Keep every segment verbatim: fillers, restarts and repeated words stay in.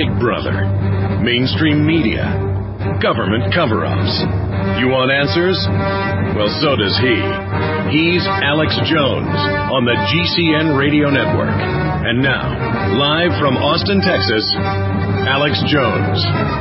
Big Brother, mainstream media, government cover-ups. You want answers? Well, so does he. He's Alex Jones on the G C N Radio Network. And now, live from Austin, Texas, Alex Jones.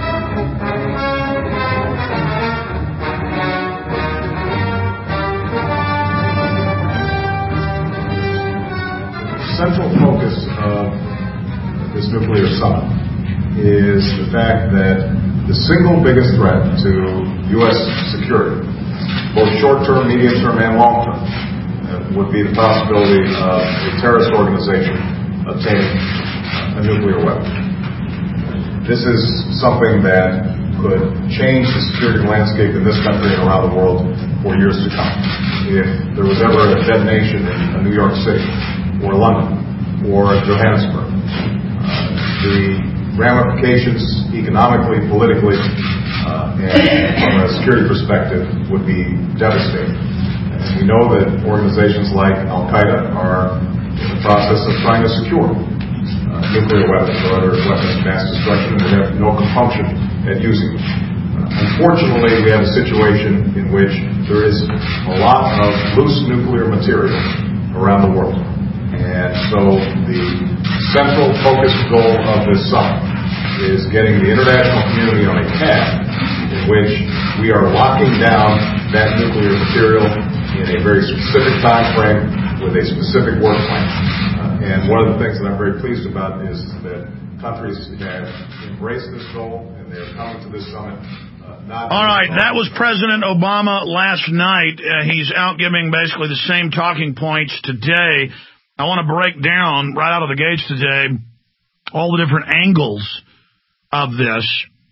The central focus of this nuclear summit is the fact that the single biggest threat to U S security, both short-term, medium-term, and long-term, uh, would be the possibility of a terrorist organization obtaining a nuclear weapon. This is something that could change the security landscape in this country and around the world for years to come. If there was ever a detonation in New York City, or London, or Johannesburg, uh, the ramifications economically, politically, uh, and from a security perspective would be devastating. And we know that organizations like Al-Qaeda are in the process of trying to secure uh, nuclear weapons or other weapons of mass destruction, and they have no compunction at using them. Uh, unfortunately, we have a situation in which there is a lot of loose nuclear material around the world. And so the central focus goal of this summit is getting the international community on a path in which we are locking down that nuclear material in a very specific time frame with a specific work plan. Uh, and one of the things that I'm very pleased about is that countries have embraced this goal and they're coming to this summit. Uh, not All right, that was President Obama last night. Uh, he's out giving basically the same talking points today. I want to break down right out of the gates today all the different angles of this.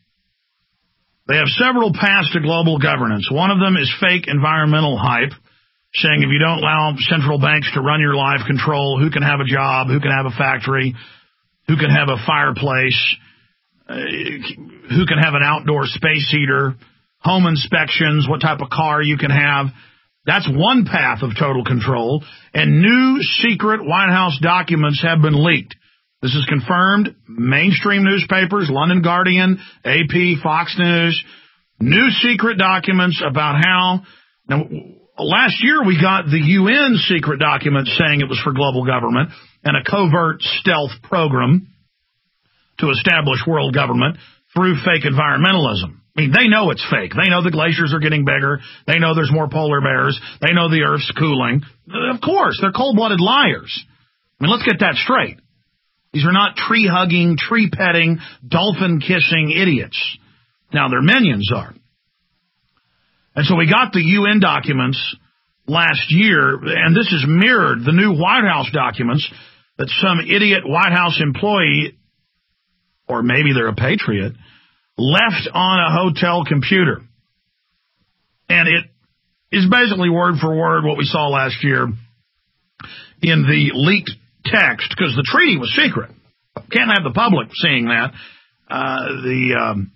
They have several paths to global governance. One of them is fake environmental hype, saying if you don't allow central banks to run your life, control who can have a job, who can have a factory, who can have a fireplace, uh, who can have an outdoor space heater, home inspections, what type of car you can have. That's one path of total control, and new secret White House documents have been leaked. This is confirmed. Mainstream newspapers, London Guardian, A P, Fox News, new secret documents about how... Now, last year we got the U N secret documents saying it was for global government and a covert stealth program to establish world government through fake environmentalism. I mean, they know it's fake. They know the glaciers are getting bigger. They know there's more polar bears. They know the Earth's cooling. Of course, they're cold-blooded liars. I mean, let's get that straight. These are not tree-hugging, tree-petting, dolphin-kissing idiots. Now, their minions are. And so we got the U N documents last year, and this is mirrored, the new White House documents, that some idiot White House employee, or maybe they're a patriot, left on a hotel computer. And it is basically word for word what we saw last year in the leaked text, because the treaty was secret. Can't have the public seeing that. Uh, the um,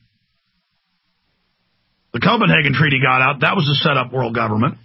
the Copenhagen Treaty got out. That was to set up world government.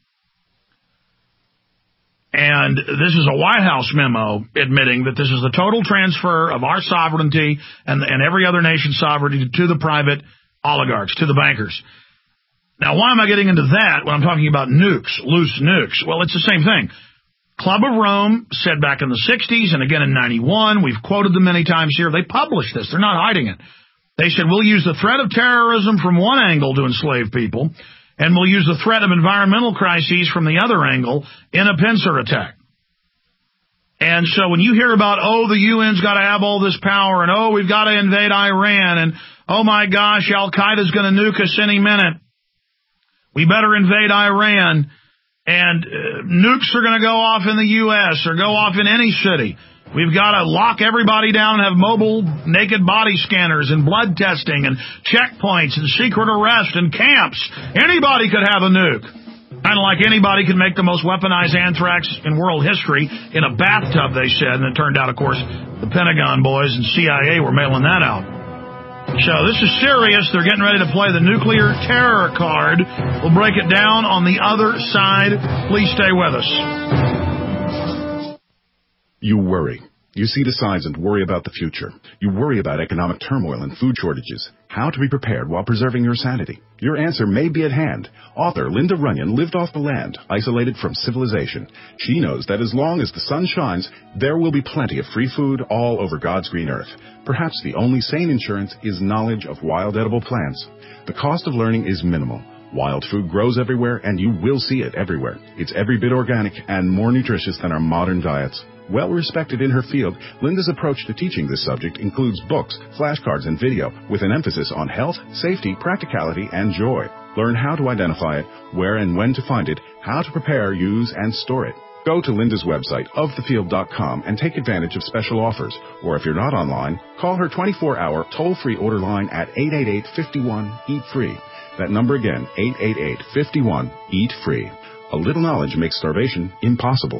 And this is a White House memo admitting that this is the total transfer of our sovereignty and, and every other nation's sovereignty to the private oligarchs, to the bankers. Now, why am I getting into that when I'm talking about nukes, loose nukes? Well, it's the same thing. Club of Rome said back in the sixties and again in ninety-one, we've quoted them many times here, they published this. They're not hiding it. They said, we'll use the threat of terrorism from one angle to enslave people, and we'll use the threat of environmental crises from the other angle in a pincer attack. And so when you hear about, oh, the U N's got to have all this power, and oh, we've got to invade Iran, and oh my gosh, Al-Qaeda's going to nuke us any minute, we better invade Iran, and uh, nukes are going to go off in the U S or go off in any city. We've got to lock everybody down and have mobile naked body scanners and blood testing and checkpoints and secret arrest and camps. Anybody could have a nuke. Kind of like anybody could make the most weaponized anthrax in world history in a bathtub, they said. And it turned out, of course, the Pentagon boys and C I A were mailing that out. So this is serious. They're getting ready to play the nuclear terror card. We'll break it down on the other side. Please stay with us. You worry. You see the signs and worry about the future. You worry about economic turmoil and food shortages. How to be prepared while preserving your sanity. Your answer may be at hand. Author Linda Runyon lived off the land, isolated from civilization. She knows that as long as the sun shines, there will be plenty of free food all over God's green earth. Perhaps the only sane insurance is knowledge of wild edible plants. The cost of learning is minimal. Wild food grows everywhere, and you will see it everywhere. It's every bit organic and more nutritious than our modern diets. Well respected in her field, Linda's approach to teaching this subject includes books, flashcards, and video with an emphasis on health, safety, practicality, and joy. Learn how to identify it, where and when to find it, how to prepare, use, and store it. Go to Linda's website, of the field dot com, and take advantage of special offers. Or if you're not online, call her twenty-four hour toll-free order line at eight eight eight, five one, eat free. That number again, eight eight eight, five one, eat free. A little knowledge makes starvation impossible.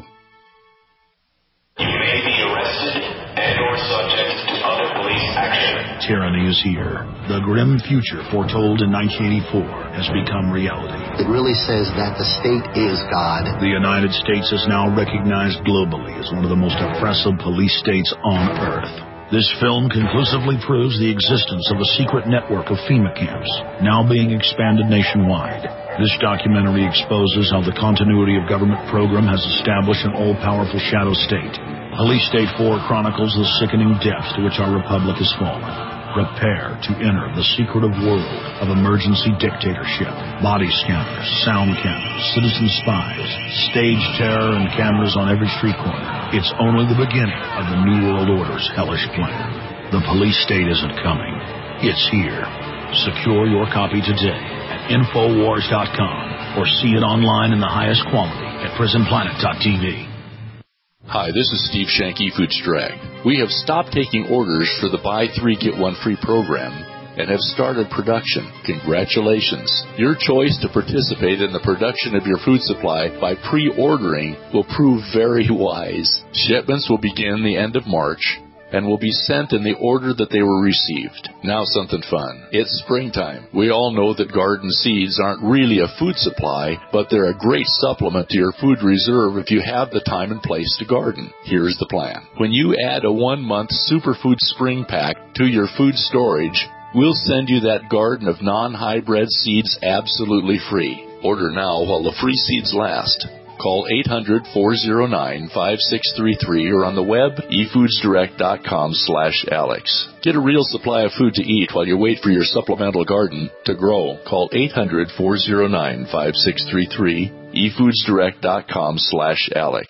You may be arrested and or subject to other police action. Tyranny is here. The grim future foretold in nineteen eighty-four has become reality. It really says that the state is God. The United States is now recognized globally as one of the most oppressive police states on earth. This film conclusively proves the existence of a secret network of FEMA camps, now being expanded nationwide. This documentary exposes how the continuity of government program has established an all-powerful shadow state. Police State four chronicles the sickening depths to which our republic has fallen. Prepare to enter the secretive world of emergency dictatorship, body scanners, sound cameras, citizen spies, stage terror, and cameras on every street corner. It's only the beginning of the New World Order's hellish plan. The police state isn't coming. It's here. Secure your copy today at Infowars dot com or see it online in the highest quality at Prison Planet dot T V. Hi, this is Steve Shanky, Foods Direct. We have stopped taking orders for the Buy Three, Get One Free program and have started production. Congratulations. Your choice to participate in the production of your food supply by pre-ordering will prove very wise. Shipments will begin the end of March and will be sent in the order that they were received. Now something fun. It's springtime. We all know that garden seeds aren't really a food supply, but they're a great supplement to your food reserve if you have the time and place to garden. Here's the plan. When you add a one-month Superfood Spring Pack to your food storage, we'll send you that garden of non-hybrid seeds absolutely free. Order now while the free seeds last. Call eight hundred, four oh nine, five six three three or on the web, e foods direct dot com slash Alex. Get a real supply of food to eat while you wait for your supplemental garden to grow. Call eight hundred, four oh nine, five six three three, e foods direct dot com slash Alex.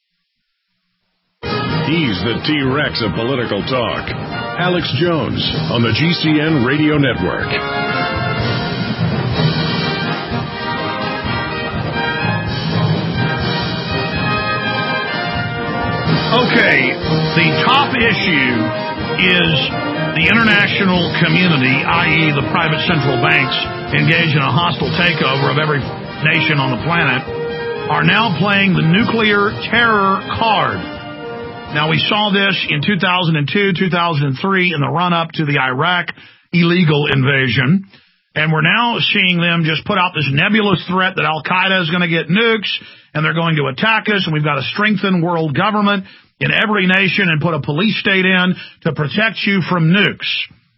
He's the T-Rex of political talk. Alex Jones on the G C N Radio Network. Okay, the top issue is the international community, that is the private central banks engaged in a hostile takeover of every nation on the planet, are now playing the nuclear terror card. Now, we saw this in two thousand two, two thousand three in the run-up to the Iraq illegal invasion, and we're now seeing them just put out this nebulous threat that Al-Qaeda is going to get nukes, and they're going to attack us, and we've got to strengthen world government in every nation and put a police state in to protect you from nukes.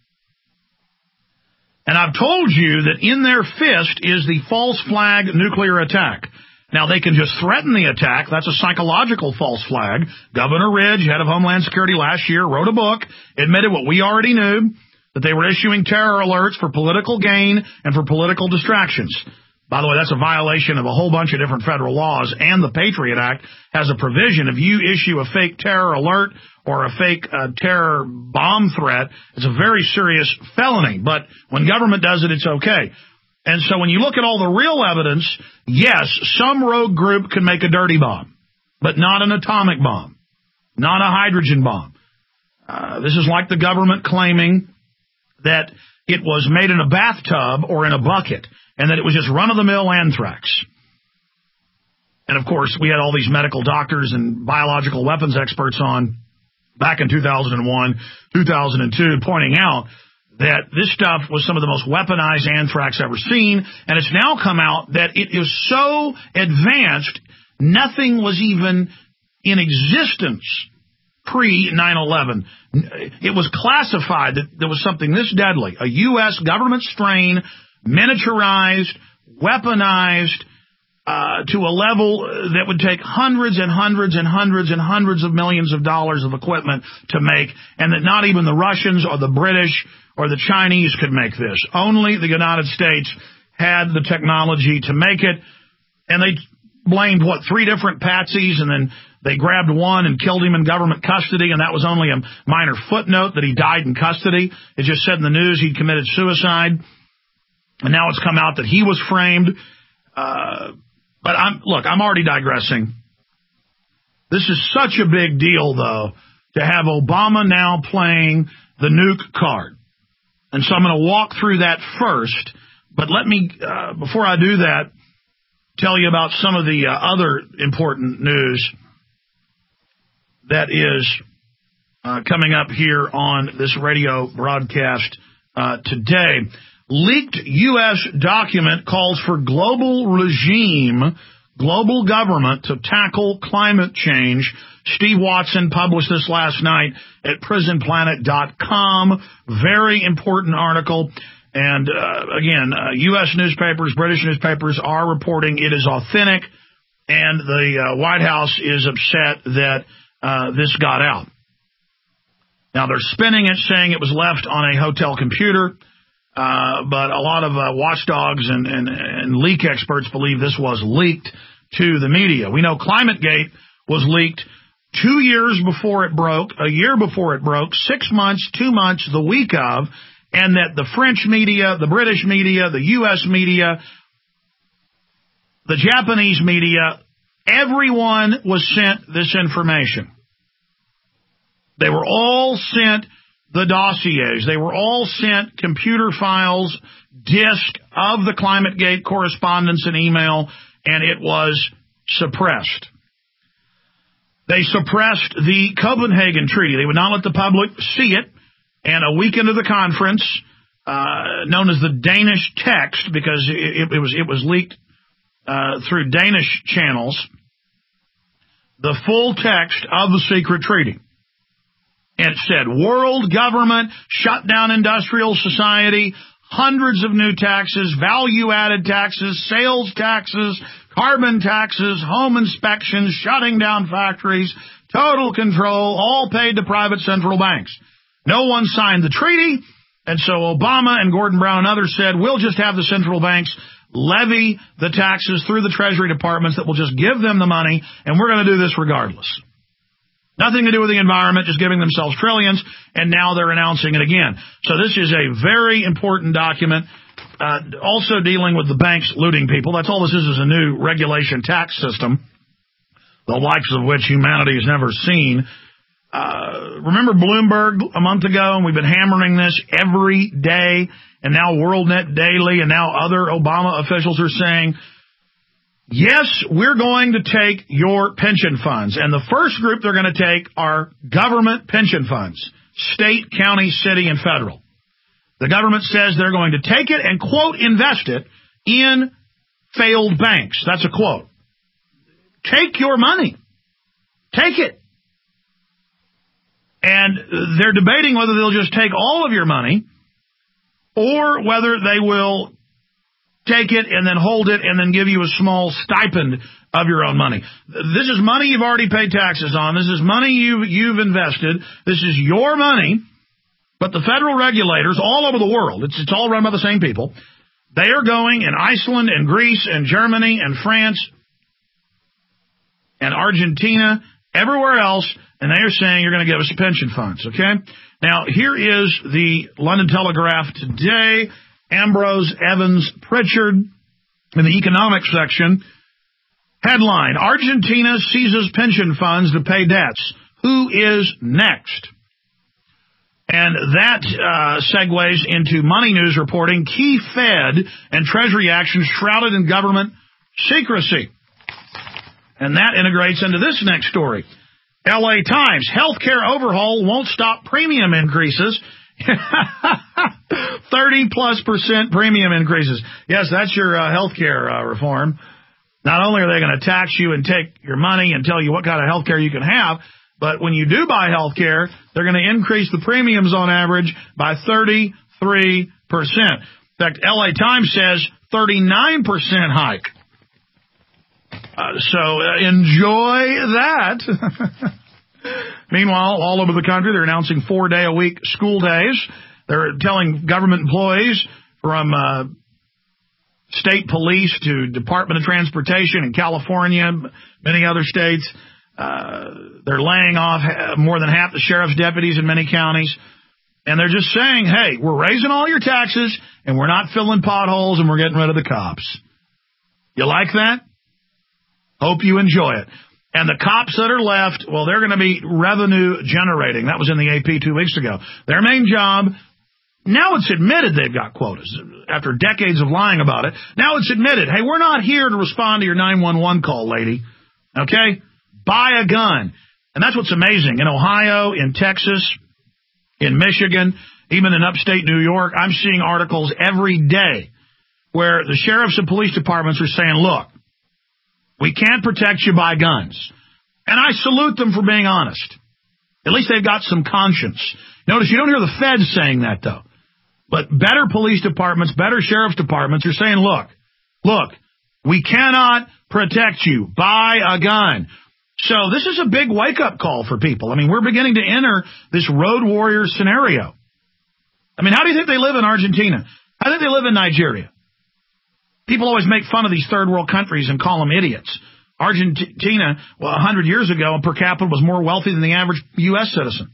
And I've told you that in their fist is the false flag nuclear attack. Now, they can just threaten the attack. That's a psychological false flag. Governor Ridge, head of Homeland Security last year, wrote a book, admitted what we already knew, that they were issuing terror alerts for political gain and for political distractions. By the way, that's a violation of a whole bunch of different federal laws, and the Patriot Act has a provision. If you issue a fake terror alert or a fake uh, terror bomb threat, it's a very serious felony. But when government does it, it's okay. And so when you look at all the real evidence, yes, some rogue group can make a dirty bomb, but not an atomic bomb, not a hydrogen bomb. Uh, this is like the government claiming that it was made in a bathtub or in a bucket, and that it was just run-of-the-mill anthrax. And, of course, we had all these medical doctors and biological weapons experts on back in two thousand one, two thousand two, pointing out that this stuff was some of the most weaponized anthrax ever seen, and it's now come out that it is so advanced, nothing was even in existence pre nine eleven. It was classified that there was something this deadly, a U S government strain, miniaturized, weaponized, uh, to a level that would take hundreds and hundreds and hundreds and hundreds of millions of dollars of equipment to make, and that not even the Russians or the British or the Chinese could make this. Only the United States had the technology to make it, and they blamed, what, three different patsies, and then they grabbed one and killed him in government custody, and that was only a minor footnote that he died in custody. It just said in the news he'd committed suicide, and now it's come out that he was framed. Uh, but I'm look, I'm already digressing. This is such a big deal, though, to have Obama now playing the nuke card. And so I'm going to walk through that first, but let me, uh, before I do that, tell you about some of the uh, other important news that is uh, coming up here on this radio broadcast uh, today. Leaked U S document calls for global regime, global government to tackle climate change. Steve Watson published this last night at prison planet dot com. Very important article. And, uh, again, uh, U S newspapers, British newspapers are reporting it is authentic, and the uh, White House is upset that uh, this got out. Now, they're spinning it, saying it was left on a hotel computer, uh, but a lot of uh, watchdogs and, and, and leak experts believe this was leaked to the media. We know ClimateGate was leaked two years before it broke, a year before it broke, six months, two months, the week of, and that the French media, the British media, the U S media, the Japanese media, everyone was sent this information. They were all sent the dossiers. They were all sent computer files, disk of the ClimateGate correspondence and email, and it was suppressed. They suppressed the Copenhagen Treaty. They would not let the public see it. And a week into the conference, uh, known as the Danish text, because it, it was it was leaked uh, through Danish channels, the full text of the secret treaty. And it said, world government, shut down industrial society, hundreds of new taxes, value-added taxes, sales taxes, carbon taxes, home inspections, shutting down factories, total control, all paid to private central banks. No one signed the treaty, and so Obama and Gordon Brown and others said, we'll just have the central banks levy the taxes through the Treasury departments that will just give them the money, and we're going to do this regardless. Nothing to do with the environment, just giving themselves trillions, and now they're announcing it again. So this is a very important document, uh, also dealing with the banks looting people. That's all this is, is a new regulation tax system, the likes of which humanity has never seen. Uh, remember Bloomberg a month ago, and we've been hammering this every day, and now WorldNet Daily, and now other Obama officials are saying, yes, we're going to take your pension funds. And the first group they're going to take are government pension funds, state, county, city, and federal. The government says they're going to take it and, quote, invest it in failed banks. That's a quote. Take your money. Take it. And they're debating whether they'll just take all of your money or whether they will take it and then hold it and then give you a small stipend of your own money. This is money you've already paid taxes on. This is money you've, you've invested. This is your money. But the federal regulators all over the world, it's, it's all run by the same people, they are going in Iceland and Greece and Germany and France and Argentina, everywhere else, and they are saying you're going to give us pension funds, okay? Now, here is the London Telegraph today. Ambrose Evans Pritchard in the economics section. Headline, Argentina seizes pension funds to pay debts. Who is next? And that uh, segues into Money News reporting key Fed and Treasury actions shrouded in government secrecy. And that integrates into this next story. L A Times, healthcare overhaul won't stop premium increases. thirty plus percent premium increases. Yes, that's your uh, healthcare uh, reform. Not only are they going to tax you and take your money and tell you what kind of healthcare you can have, But when you do buy health care, they're going to increase the premiums on average by thirty-three percent. In fact, L A Times says thirty-nine percent hike. Uh, so uh, enjoy that. Meanwhile, all over the country, they're announcing four-day-a-week school days. They're telling government employees from uh, state police to Department of Transportation in California, many other states, uh, they're laying off more than half the sheriff's deputies in many counties. And they're just saying, hey, we're raising all your taxes, and we're not filling potholes, and we're getting rid of the cops. You like that? Hope you enjoy it. And the cops that are left, well, they're going to be revenue generating. That was in the A P two weeks ago. Their main job, now it's admitted they've got quotas after decades of lying about it. Now it's admitted, hey, we're not here to respond to your nine one one call, lady. Okay? Buy a gun. And that's what's amazing. In Ohio, in Texas, in Michigan, even in upstate New York, I'm seeing articles every day where the sheriffs and police departments are saying, look, we can't protect you by guns. And I salute them for being honest. At least they've got some conscience. Notice you don't hear the feds saying that, though. But better police departments, better sheriff's departments are saying, look, look, we cannot protect you. Buy a gun. So this is a big wake-up call for people. I mean, we're beginning to enter this road warrior scenario. I mean, how do you think they live in Argentina? How do you think they live in Nigeria? People always make fun of these third world countries and call them idiots. Argentina, well, a hundred years ago, per capita was more wealthy than the average U S citizen.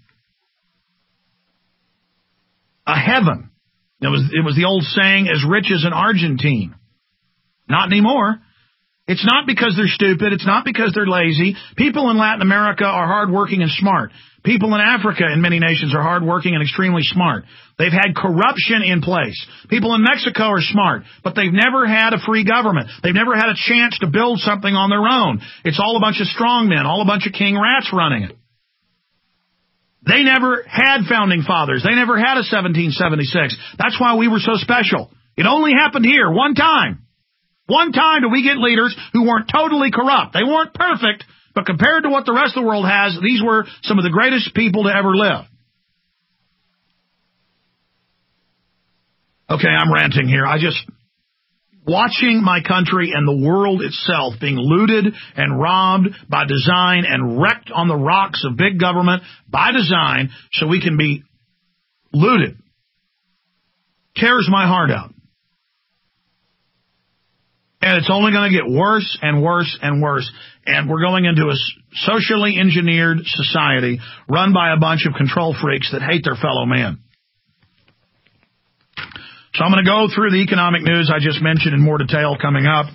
A heaven. It was, it was the old saying, as rich as an Argentine. Not anymore. It's not because they're stupid. It's not because they're lazy. People in Latin America are hardworking and smart. People in Africa in many nations are hardworking and extremely smart. They've had corruption in place. People in Mexico are smart, but they've never had a free government. They've never had a chance to build something on their own. It's all a bunch of strongmen, all a bunch of king rats running it. They never had founding fathers. They never had a seventeen seventy-six. That's why we were so special. It only happened here one time. One time did we get leaders who weren't totally corrupt. They weren't perfect, but compared to what the rest of the world has, these were some of the greatest people to ever live. Okay, I'm ranting here. I just, watching my country and the world itself being looted and robbed by design and wrecked on the rocks of big government by design so we can be looted, tears my heart out. And it's only going to get worse and worse and worse. And we're going into a socially engineered society run by a bunch of control freaks that hate their fellow man. So I'm going to go through the economic news I just mentioned in more detail coming up.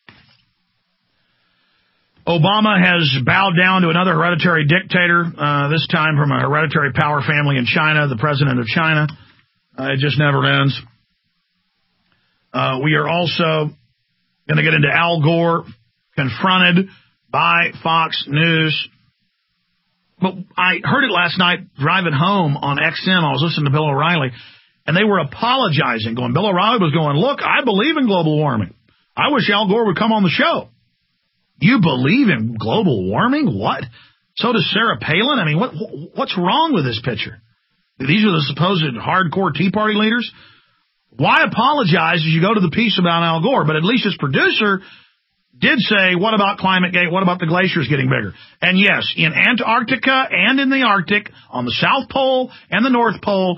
Obama has bowed down to another hereditary dictator, uh, this time from a hereditary power family in China, the president of China. Uh, it just never ends. Uh, we are also going to get into Al Gore confronted by Fox News. But I heard it last night driving home on X M. I was listening to Bill O'Reilly, and they were apologizing, going, Bill O'Reilly was going, look, I believe in global warming. I wish Al Gore would come on the show. You believe in global warming? What? So does Sarah Palin? I mean, what what's wrong with this picture? These are the supposed hardcore Tea Party leaders? Why apologize as you go to the piece about Al Gore? But at least his producer did say, what about ClimateGate? What about the glaciers getting bigger? And yes, in Antarctica and in the Arctic, on the South Pole and the North Pole,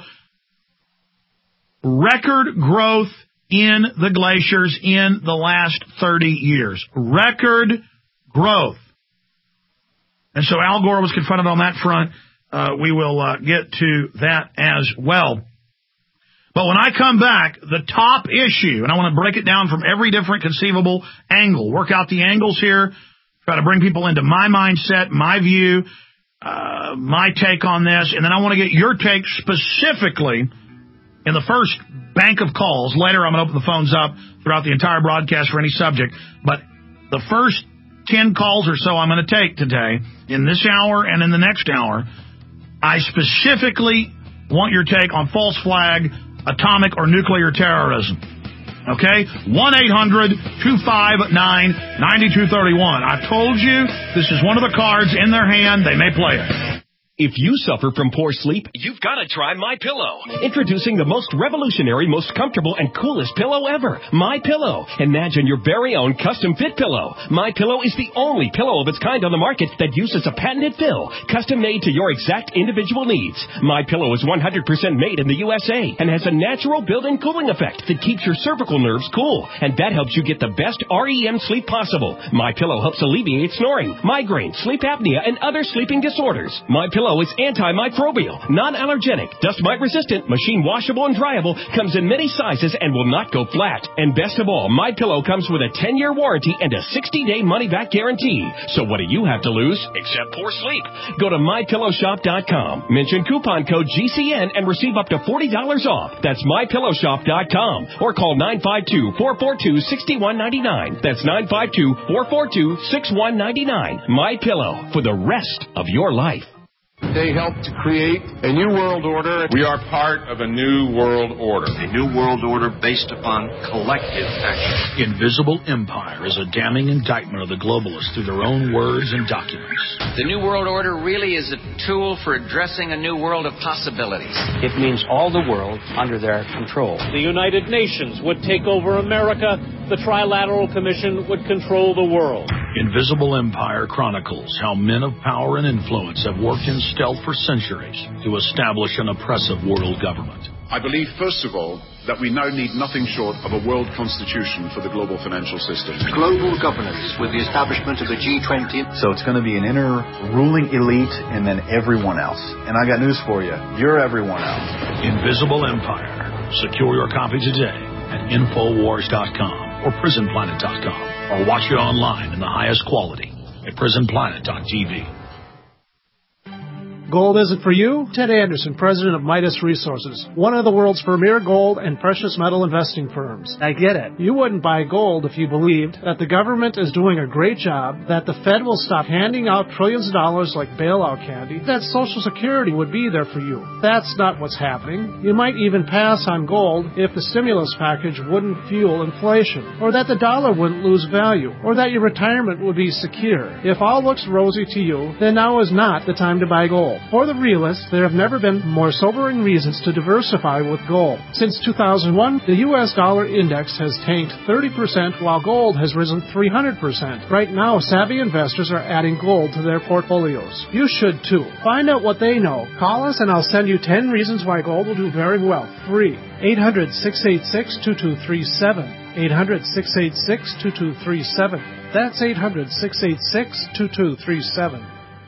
record growth in the glaciers in the last thirty years. Record growth. And so Al Gore was confronted on that front. Uh, we will uh, get to that as well. But when I come back, the top issue, and I want to break it down from every different conceivable angle, work out the angles here, try to bring people into my mindset, my view, uh, my take on this, and then I want to get your take specifically in the first bank of calls. Later, I'm going to open the phones up throughout the entire broadcast for any subject. But the first ten calls or so I'm going to take today, in this hour and in the next hour, I specifically want your take on false flag, atomic or nuclear terrorism. Okay? one eight hundred two five nine nine two three one. I've told you this is one of the cards in their hand. They may play it. If you suffer from poor sleep, you've got to try MyPillow. Introducing the most revolutionary, most comfortable, and coolest pillow ever, MyPillow. Imagine your very own custom-fit pillow. MyPillow is the only pillow of its kind on the market that uses a patented fill, custom-made to your exact individual needs. MyPillow is one hundred percent made in the U S A and has a natural built-in cooling effect that keeps your cervical nerves cool, and that helps you get the best R E M sleep possible. MyPillow helps alleviate snoring, migraine, sleep apnea, and other sleeping disorders. MyPillow is antimicrobial, non-allergenic, dust mite resistant, machine washable and dryable, comes in many sizes and will not go flat. And best of all, MyPillow comes with a ten-year warranty and a sixty-day money-back guarantee. So what do you have to lose except poor sleep? Go to my pillow shop dot com, mention coupon code G C N and receive up to forty dollars off. That's my pillow shop dot com or call nine five two, four four two, six one nine nine. That's nine five two, four four two, six one nine nine. MyPillow, for the rest of your life. They helped to create a new world order. We are part of a new world order. A new world order based upon collective action. Invisible Empire is a damning indictment of the globalists through their own words and documents. The new world order really is a tool for addressing a new world of possibilities. It means all the world under their control. The United Nations would take over America. The Trilateral Commission would control the world. Invisible Empire chronicles how men of power and influence have worked in stealth for centuries to establish an oppressive world government. I believe, first of all, that we now need nothing short of a world constitution for the global financial system. Global governance with the establishment of the G twenty. So it's going to be an inner ruling elite and then everyone else. And I got news for you. You're everyone else. Invisible Empire. Secure your copy today at infowars dot com or prison planet dot com or watch it online in the highest quality at prison planet dot t v. Gold isn't for you? Ted Anderson, president of Midas Resources, one of the world's premier gold and precious metal investing firms. I get it. You wouldn't buy gold if you believed that the government is doing a great job, that the Fed will stop handing out trillions of dollars like bailout candy, that Social Security would be there for you. That's not what's happening. You might even pass on gold if the stimulus package wouldn't fuel inflation, or that the dollar wouldn't lose value, or that your retirement would be secure. If all looks rosy to you, then now is not the time to buy gold. For the realists, there have never been more sobering reasons to diversify with gold. Since two thousand one, the U S dollar index has tanked thirty percent while gold has risen three hundred percent. Right now, savvy investors are adding gold to their portfolios. You should too. Find out what they know. Call us and I'll send you ten reasons why gold will do very well. Free. eight hundred, six eight six, two two three seven. eight hundred, six eight six, two two three seven. That's eight hundred, six eight six, two two three seven.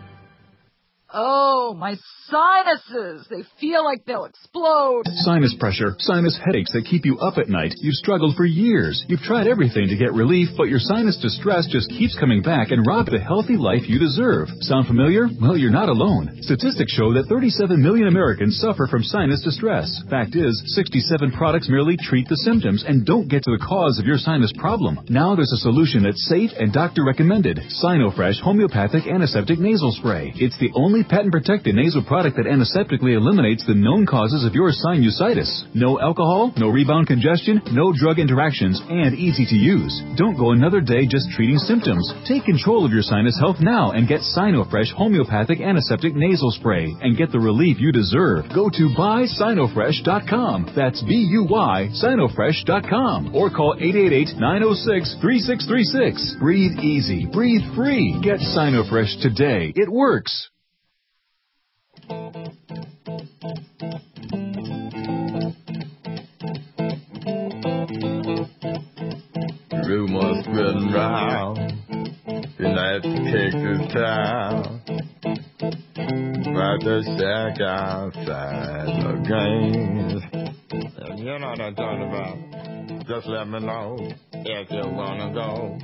Oh, my sinuses! They feel like they'll explode. Sinus pressure, sinus headaches that keep you up at night. You've struggled for years. You've tried everything to get relief, but your sinus distress just keeps coming back and robs the healthy life you deserve. Sound familiar? Well, you're not alone. Statistics show that thirty-seven million Americans suffer from sinus distress. Fact is, sixty-seven products merely treat the symptoms and don't get to the cause of your sinus problem. Now there's a solution that's safe and doctor recommended. Sinofresh Homeopathic Antiseptic Nasal Spray. It's the only patent-protected nasal product that antiseptically eliminates the known causes of your sinusitis. No alcohol, no rebound congestion, no drug interactions, and easy to use. Don't go another day just treating symptoms. Take control of your sinus health now and get Sinofresh Homeopathic Antiseptic Nasal Spray and get the relief you deserve. Go to buy sinofresh dot com. That's B U Y sinofresh dot com. Or call eight eight eight, nine oh six, three six three six. Breathe easy. Breathe free. Get Sinofresh today. It works. Rumors spreading round in that Texas town about the shack outside the games. And you know what I'm talking about. Just let me know if you wanna go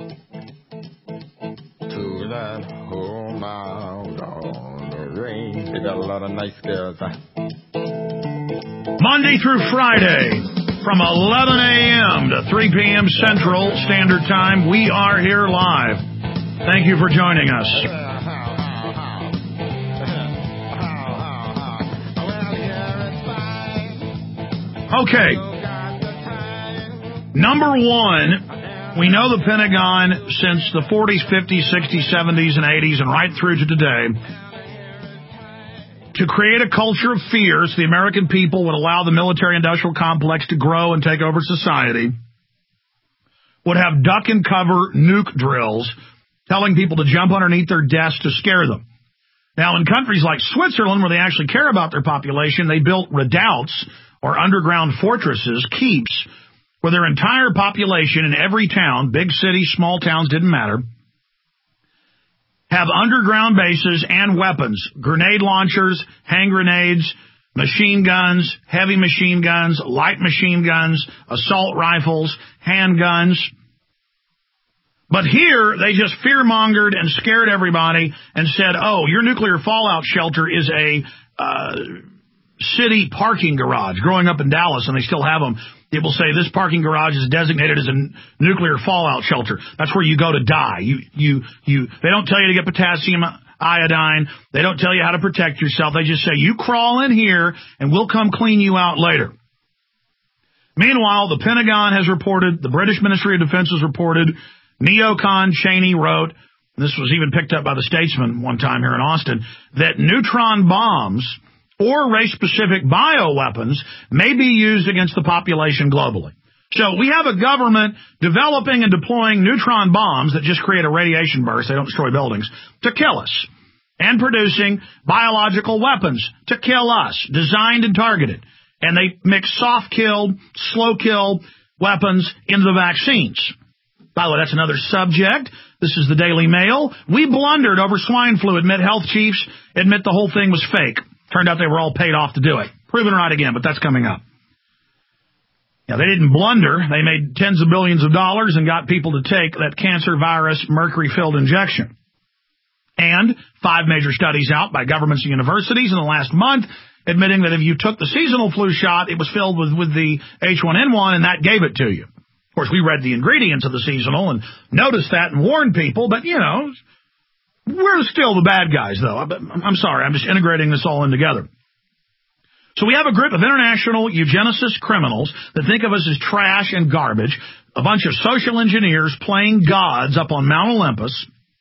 to that home out on the range. They got a lot of nice girls. Huh? Monday through Friday, from eleven a.m. to three p.m. Central Standard Time, we are here live. Thank you for joining us. Okay. Number one, we know the Pentagon since the forties, fifties, sixties, seventies, and eighties, and right through to today, to create a culture of fear so the American people would allow the military-industrial complex to grow and take over society, would have duck and cover nuke drills telling people to jump underneath their desks to scare them. Now, in countries like Switzerland, where they actually care about their population, they built redoubts, or underground fortresses, keeps, where their entire population in every town, big cities, small towns, didn't matter, have underground bases and weapons, grenade launchers, hand grenades, machine guns, heavy machine guns, light machine guns, assault rifles, handguns. But here, they just fear-mongered and scared everybody and said, oh, your nuclear fallout shelter is a uh, city parking garage. Growing up in Dallas, and they still have them, people say this parking garage is designated as a n- nuclear fallout shelter. That's where you go to die. You, you, you. They don't tell you to get potassium iodine. They don't tell you how to protect yourself. They just say, you crawl in here, and we'll come clean you out later. Meanwhile, the Pentagon has reported, the British Ministry of Defense has reported, Neocon Cheney wrote, this was even picked up by the Statesman one time here in Austin, that neutron bombs or race-specific bioweapons may be used against the population globally. So we have a government developing and deploying neutron bombs that just create a radiation burst, they don't destroy buildings, to kill us, and producing biological weapons to kill us, designed and targeted. And they mix soft-kill, slow-kill weapons into the vaccines. By the way, that's another subject. This is the Daily Mail. We blundered over swine flu, admit health chiefs, admit the whole thing was fake. Turned out they were all paid off to do it. Proven right again, but that's coming up. Now, they didn't blunder. They made tens of billions of dollars and got people to take that cancer virus mercury-filled injection. And five major studies out by governments and universities in the last month admitting that if you took the seasonal flu shot, it was filled with, with the H one N one, and that gave it to you. Of course, we read the ingredients of the seasonal and noticed that and warned people, but, you know, we're still the bad guys, though. I'm sorry, I'm just integrating this all in together. So we have a group of international eugenicist criminals that think of us as trash and garbage, a bunch of social engineers playing gods up on Mount Olympus,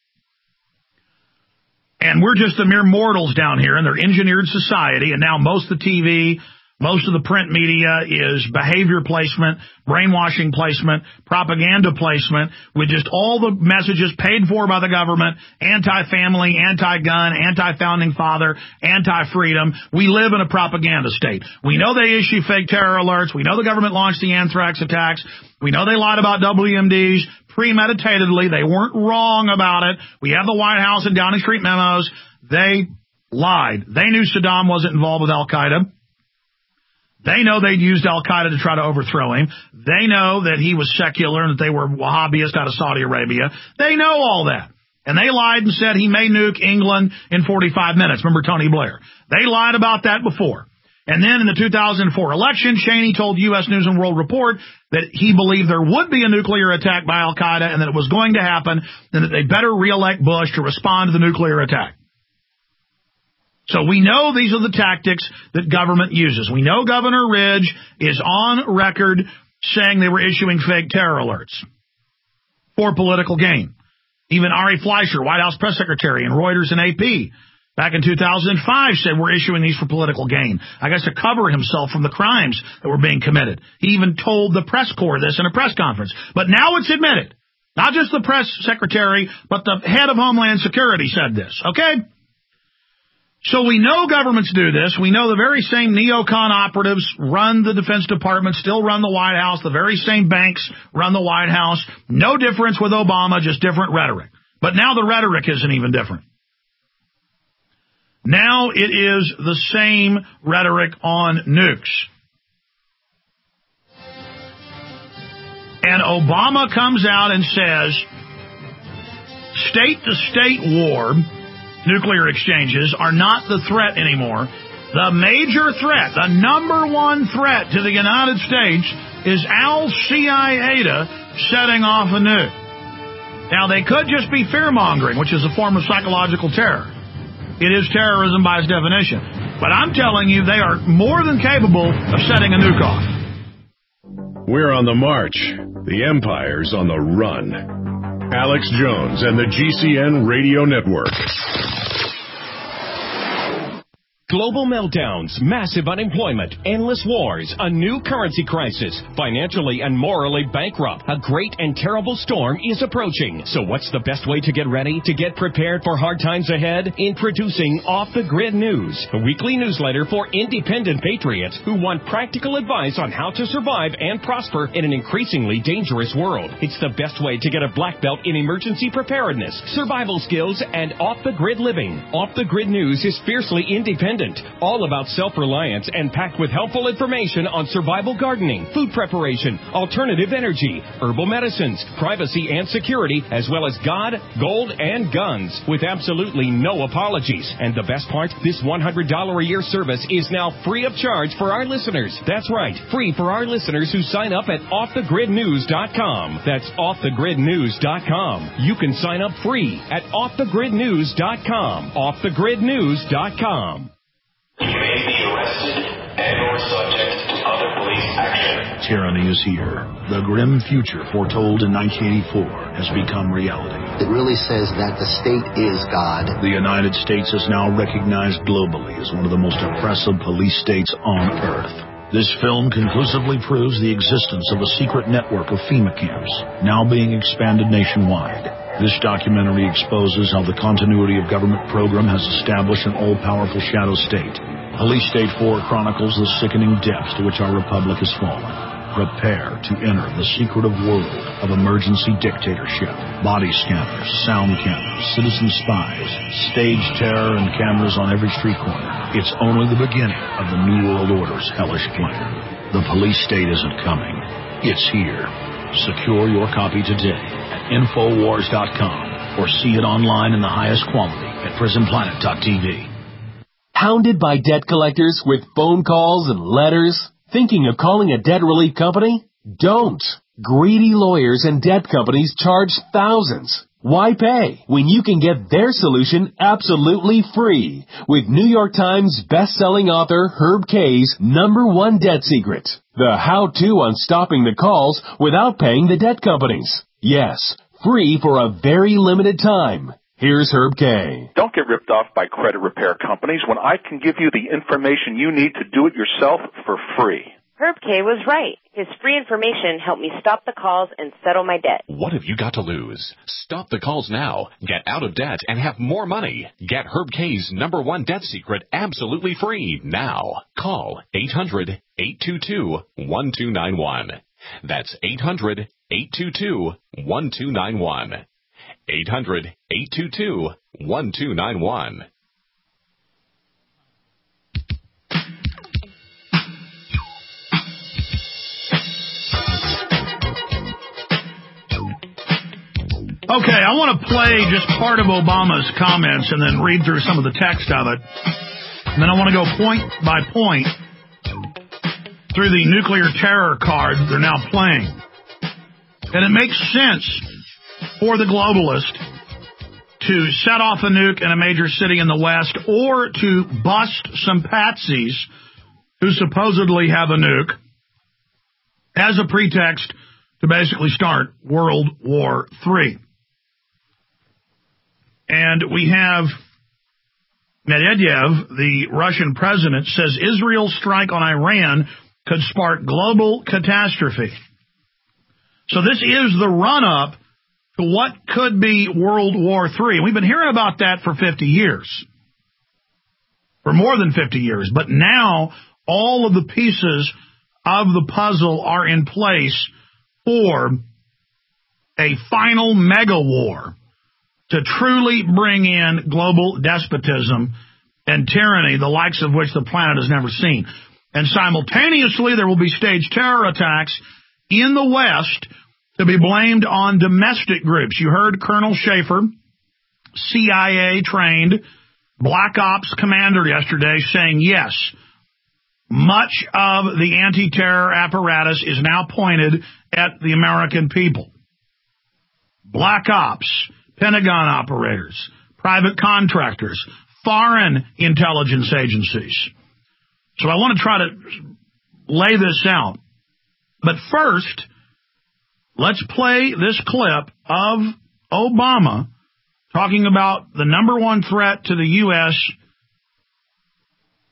and we're just the mere mortals down here in their engineered society, and now most of the T V, most of the print media is behavior placement, brainwashing placement, propaganda placement, with just all the messages paid for by the government, anti-family, anti-gun, anti-founding father, anti-freedom. We live in a propaganda state. We know they issue fake terror alerts. We know the government launched the anthrax attacks. We know they lied about W M Ds premeditatedly. They weren't wrong about it. We have the White House and Downing Street memos. They lied. They knew Saddam wasn't involved with Al-Qaeda. They know they'd used Al-Qaeda to try to overthrow him. They know that he was secular and that they were Wahhabists out of Saudi Arabia. They know all that. And they lied and said he may nuke England in forty-five minutes. Remember Tony Blair? They lied about that before. And then in the two thousand four election, Cheney told U S News and World Report that he believed there would be a nuclear attack by Al-Qaeda and that it was going to happen and that they better reelect Bush to respond to the nuclear attack. So we know these are the tactics that government uses. We know Governor Ridge is on record saying they were issuing fake terror alerts for political gain. Even Ari Fleischer, White House press secretary, and Reuters and A P back in two thousand five said we're issuing these for political gain. I guess to cover himself from the crimes that were being committed. He even told the press corps this in a press conference. But now it's admitted. Not just the press secretary, but the head of Homeland Security said this. Okay? So we know governments do this. We know the very same neocon operatives run the Defense Department, still run the White House. The very same banks run the White House. No difference with Obama, just different rhetoric. But now the rhetoric isn't even different. Now it is the same rhetoric on nukes. And Obama comes out and says, state-to-state war, nuclear exchanges, are not the threat anymore. The major threat, the number one threat to the United States is Al-Qaeda setting off a nuke. Now, they could just be fear-mongering, which is a form of psychological terror. It is terrorism by its definition. But I'm telling you, they are more than capable of setting a nuke off. We're on the march. The empire's on the run. Alex Jones and the G C N Radio Network. Global meltdowns, massive unemployment, endless wars, a new currency crisis, financially and morally bankrupt. A great and terrible storm is approaching. So what's the best way to get ready, to get prepared for hard times ahead? Introducing Off the Grid News, a weekly newsletter for independent patriots who want practical advice on how to survive and prosper in an increasingly dangerous world. It's the best way to get a black belt in emergency preparedness, survival skills, and off-the-grid living. Off the Grid News is fiercely independent, all about self-reliance and packed with helpful information on survival gardening, food preparation, alternative energy, herbal medicines, privacy and security, as well as God, gold, and guns, with absolutely no apologies. And the best part, this one hundred dollars a year service is now free of charge for our listeners. That's right, free for our listeners who sign up at off the grid news dot com. That's off the grid news dot com. You can sign up free at off the grid news dot com. off the grid news dot com. You may be arrested and or subject to other police action. Tyranny is here. The grim future foretold in nineteen eighty-four has become reality. It really says that the state is God. The United States is now recognized globally as one of the most oppressive police states on earth. This film conclusively proves the existence of a secret network of FEMA camps, now being expanded nationwide. This documentary exposes how the continuity of government program has established an all-powerful shadow state. Police State four chronicles the sickening depths to which our republic has fallen. Prepare to enter the secretive world of emergency dictatorship. Body scanners, sound cameras, citizen spies, stage terror, and cameras on every street corner. It's only the beginning of the New World Order's hellish plan. The police state isn't coming. It's here. Secure your copy today at infowars dot com or see it online in the highest quality at prison planet dot t v. Hounded by debt collectors with phone calls and letters? Thinking of calling a debt relief company? Don't. Greedy lawyers and debt companies charge thousands. Why pay when you can get their solution absolutely free with New York Times best-selling author Herb Kay's number one debt secret, the how-to on stopping the calls without paying the debt companies. Yes, free for a very limited time. Here's Herb Kay. Don't get ripped off by credit repair companies when I can give you the information you need to do it yourself for free. Herb Kay was right. His free information helped me stop the calls and settle my debt. What have you got to lose? Stop the calls now. Get out of debt and have more money. Get Herb Kay's number one debt secret absolutely free now. Call eight hundred, eight two two, one two nine one. That's eight hundred, eight two two, one two nine one. eight hundred, eight two two, one two nine one. Okay, I want to play just part of Obama's comments and then read through some of the text of it. And then I want to go point by point through the nuclear terror card they're now playing. And it makes sense for the globalist to set off a nuke in a major city in the West or to bust some patsies who supposedly have a nuke as a pretext to basically start World War Three. And we have Medvedev, the Russian president, says Israel's strike on Iran could spark global catastrophe. So this is the run-up to what could be World War Three. We've been hearing about that for fifty years, for more than fifty years. But now all of the pieces of the puzzle are in place for a final mega war to truly bring in global despotism and tyranny, the likes of which the planet has never seen. And simultaneously, there will be staged terror attacks in the West to be blamed on domestic groups. You heard Colonel Schaefer, C I A-trained Black Ops commander yesterday saying, yes, much of the anti-terror apparatus is now pointed at the American people. Black Ops, Pentagon operators, private contractors, foreign intelligence agencies. So I want to try to lay this out. But first, let's play this clip of Obama talking about the number one threat to the U S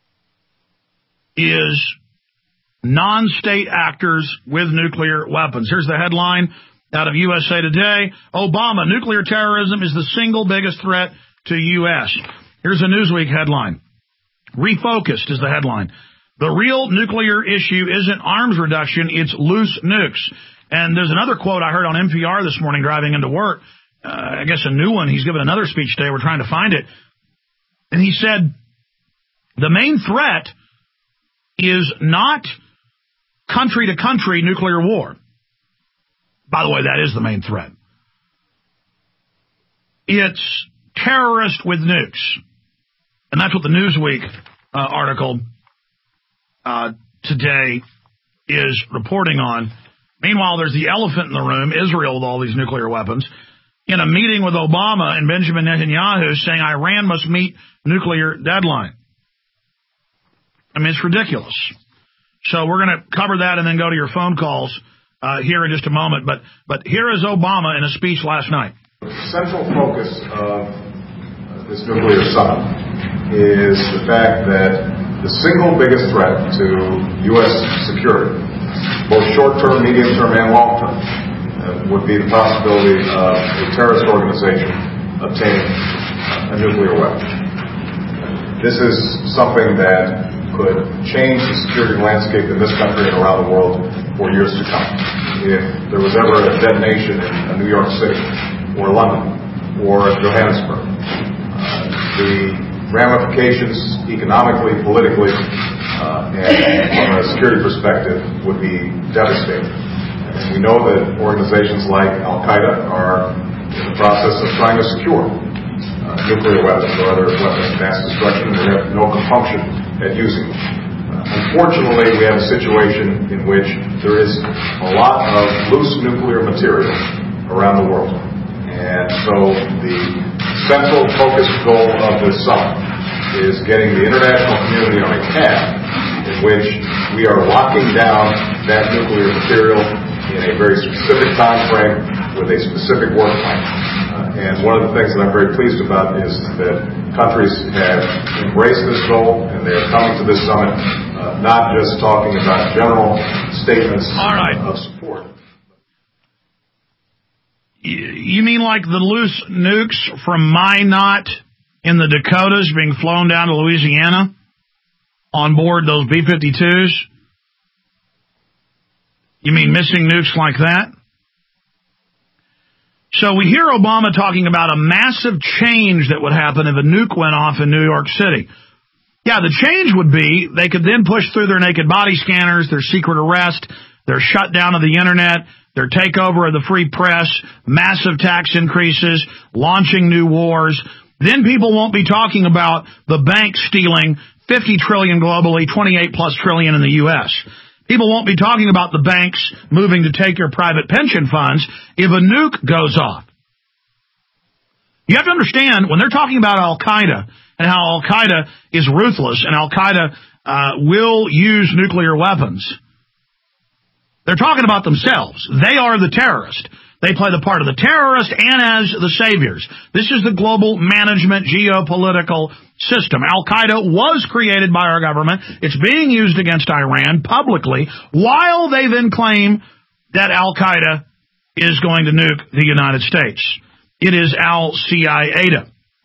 is non-state actors with nuclear weapons. Here's the headline out of U S A Today. Obama, nuclear terrorism is the single biggest threat to U S. Here's a Newsweek headline. Refocused is the headline. The real nuclear issue isn't arms reduction, it's loose nukes. And there's another quote I heard on N P R this morning driving into work. Uh, I guess a new one. He's given another speech today. We're trying to find it. And he said, the main threat is not country to country nuclear war. By the way, that is the main threat. It's terrorist with nukes. And that's what the Newsweek uh, article uh, today is reporting on. Meanwhile, there's the elephant in the room, Israel with all these nuclear weapons, in a meeting with Obama and Benjamin Netanyahu saying Iran must meet nuclear deadline. I mean, it's ridiculous. So we're going to cover that and then go to your phone calls uh, here in just a moment. But but here is Obama in a speech last night. The central focus of this nuclear summit is the fact that the single biggest threat to U S security, both short-term, medium-term, and long-term, uh, would be the possibility of a terrorist organization obtaining a nuclear weapon. This is something that could change the security landscape in this country and around the world for years to come. If there was ever a detonation in New York City or London or Johannesburg, uh, the ramifications economically, politically, uh, and from a security perspective would be devastating. And we know that organizations like Al-Qaeda are in the process of trying to secure uh, nuclear weapons or other weapons of mass destruction, and we have no compunction at using them. Uh, unfortunately, we have a situation in which there is a lot of loose nuclear material around the world. And so the central focus goal of this summit is getting the international community on a path in which we are locking down that nuclear material in a very specific time frame with a specific work plan. Uh, and one of the things that I'm very pleased about is that countries have embraced this goal and they are coming to this summit uh, not just talking about general statements All right. of support. You mean like the loose nukes from Minot in the Dakotas being flown down to Louisiana on board those B fifty-twos? You mean missing nukes like that? So we hear Obama talking about a massive change that would happen if a nuke went off in New York City. Yeah, the change would be they could then push through their naked body scanners, their secret arrest, their shutdown of the internet, their takeover of the free press, massive tax increases, launching new wars. Then people won't be talking about the banks stealing fifty trillion dollars globally, twenty-eight plus trillion in the U S. People won't be talking about the banks moving to take your private pension funds if a nuke goes off. You have to understand, when they're talking about Al-Qaeda and how Al-Qaeda is ruthless and Al-Qaeda uh, will use nuclear weapons, they're talking about themselves. They are the terrorist. They play the part of the terrorist and as the saviors. This is the global management geopolitical system. Al-Qaeda was created by our government. It's being used against Iran publicly, while they then claim that Al-Qaeda is going to nuke the United States. It is Al-C I A D A.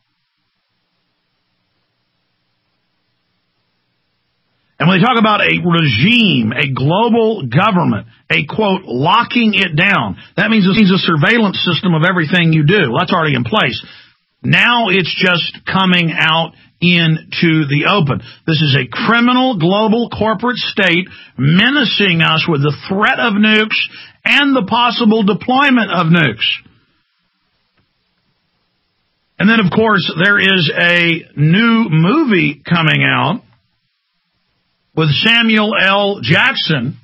And when they talk about a regime, a global government, a, quote, locking it down, that means it means a surveillance system of everything you do. That's already in place. Now it's just coming out into the open. This is a criminal global corporate state menacing us with the threat of nukes and the possible deployment of nukes. And then, of course, there is a new movie coming out with Samuel L. Jackson,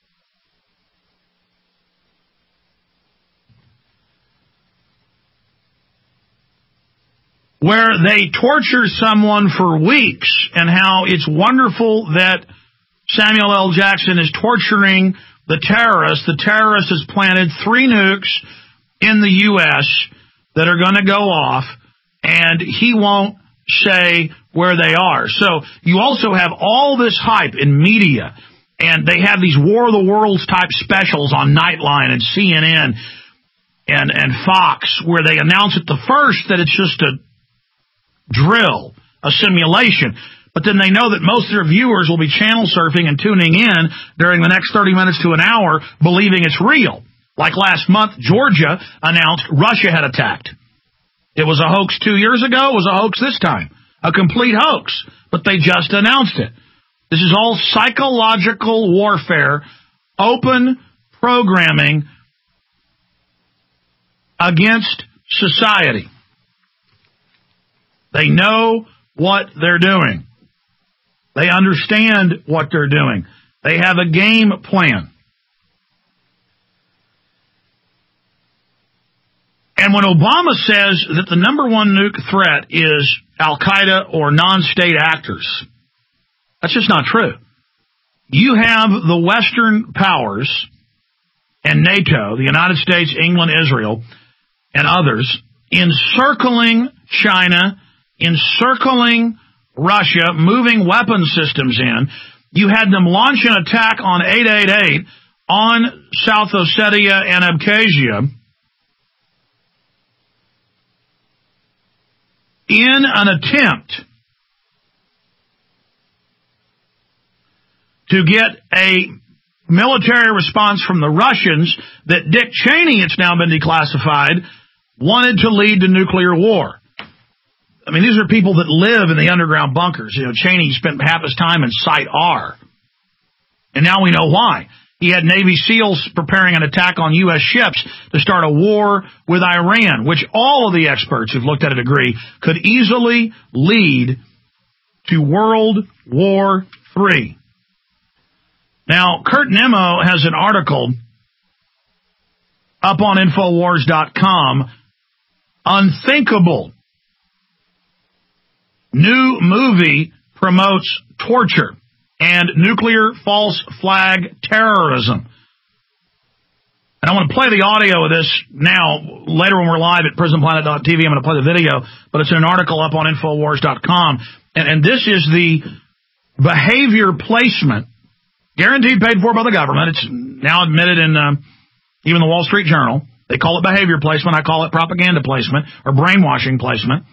where they torture someone for weeks, and how it's wonderful that Samuel L. Jackson is torturing the terrorist. The terrorist has planted three nukes in the U S that are going to go off, and he won't say where they are. So you also have all this hype in media, and they have these War of the Worlds type specials on Nightline and C N N and, and Fox, where they announce at the first that it's just a drill, a simulation. But then they know that most of their viewers will be channel surfing and tuning in during the next thirty minutes to an hour, believing it's real. Like last month, Georgia announced Russia had attacked. It was a hoax two years ago. It was a hoax this time. A complete hoax. But they just announced it. This is all psychological warfare, open programming against society. They know what they're doing. They understand what they're doing. They have a game plan. And when Obama says that the number one nuke threat is Al-Qaeda or non-state actors, that's just not true. You have the Western powers and NATO, the United States, England, Israel, and others, encircling China, encircling Russia, moving weapon systems in. You had them launch an attack on eight eight eight on South Ossetia and Abkhazia in an attempt to get a military response from the Russians that Dick Cheney, it's now been declassified, wanted to lead to nuclear war. I mean, these are people that live in the underground bunkers. You know, Cheney spent half his time in Site R. And now we know why. He had Navy SEALs preparing an attack on U S ships to start a war with Iran, which all of the experts who've looked at it agree could easily lead to World War Three. Now, Kurt Nimmo has an article up on Infowars dot com, Unthinkable. New movie promotes torture and nuclear false flag terrorism. And I want to play the audio of this now. Later when we're live at prison planet dot t v, I'm going to play the video, but it's in an article up on Infowars dot com. And, and this is the behavior placement, guaranteed paid for by the government. It's now admitted in uh, even the Wall Street Journal. They call it behavior placement. I call it propaganda placement or brainwashing placement.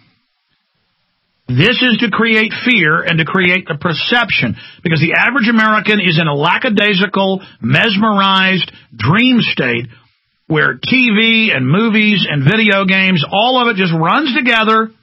This is to create fear and to create the perception, because the average American is in a lackadaisical, mesmerized dream state where T V and movies and video games, all of it just runs together,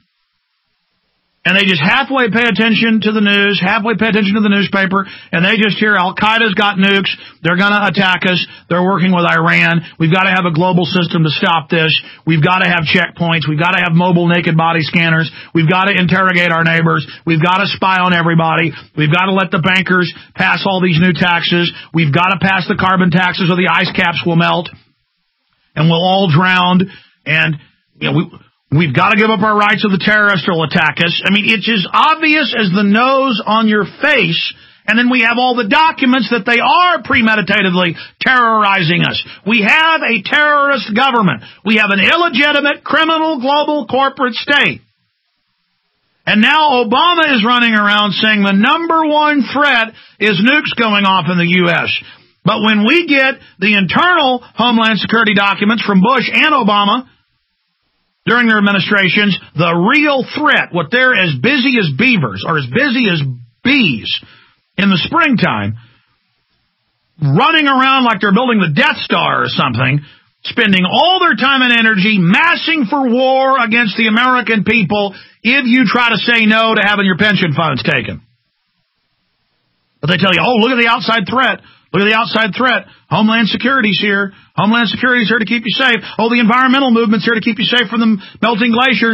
and they just halfway pay attention to the news, halfway pay attention to the newspaper, and they just hear Al-Qaeda's got nukes, they're going to attack us, they're working with Iran, we've got to have a global system to stop this, we've got to have checkpoints, we've got to have mobile naked body scanners, we've got to interrogate our neighbors, we've got to spy on everybody, we've got to let the bankers pass all these new taxes, we've got to pass the carbon taxes or the ice caps will melt, and we'll all drown, and you know, we... We've got to give up our rights or the terrorists will attack us. I mean, it's as obvious as the nose on your face. And then we have all the documents that they are premeditatedly terrorizing us. We have a terrorist government. We have an illegitimate criminal global corporate state. And now Obama is running around saying the number one threat is nukes going off in the U S. But when we get the internal Homeland Security documents from Bush and Obama during their administrations, the real threat, what they're as busy as beavers, or as busy as bees in the springtime, running around like they're building the Death Star or something, spending all their time and energy massing for war against the American people if you try to say no to having your pension funds taken. But they tell you, oh, look at the outside threat. Look at the outside threat. Homeland Security's here. Homeland Security's here to keep you safe. Oh, the environmental movement's here to keep you safe from the melting glaciers.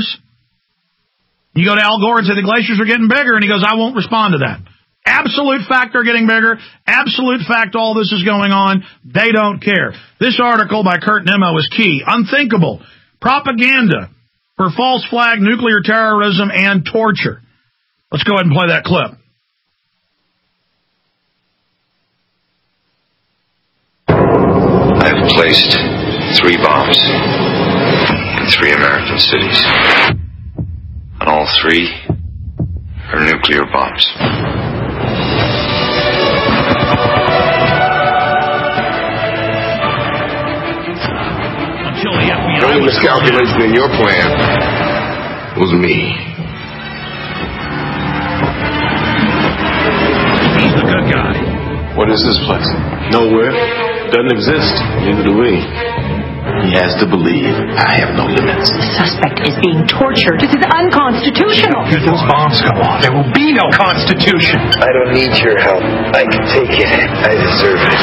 You go to Al Gore and say the glaciers are getting bigger, and he goes, I won't respond to that. Absolute fact they're getting bigger. Absolute fact all this is going on. They don't care. This article by Kurt Nimmo is key. Unthinkable. Propaganda for false flag nuclear terrorism and torture. Let's go ahead and play that clip. I've placed three bombs in three American cities. On all three, are nuclear bombs. Until the F B I The only was miscalculation in your plan was me. He's the good guy. What is this place? Nowhere. Doesn't exist. Neither do we. He has to believe I have no limits. The suspect is being tortured. This is unconstitutional. If those bombs go off, there will be no Constitution. I don't need your help. I can take it. I deserve it.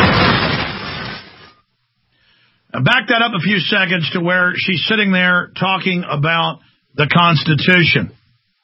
Back that up a few seconds to where she's sitting there talking about the Constitution.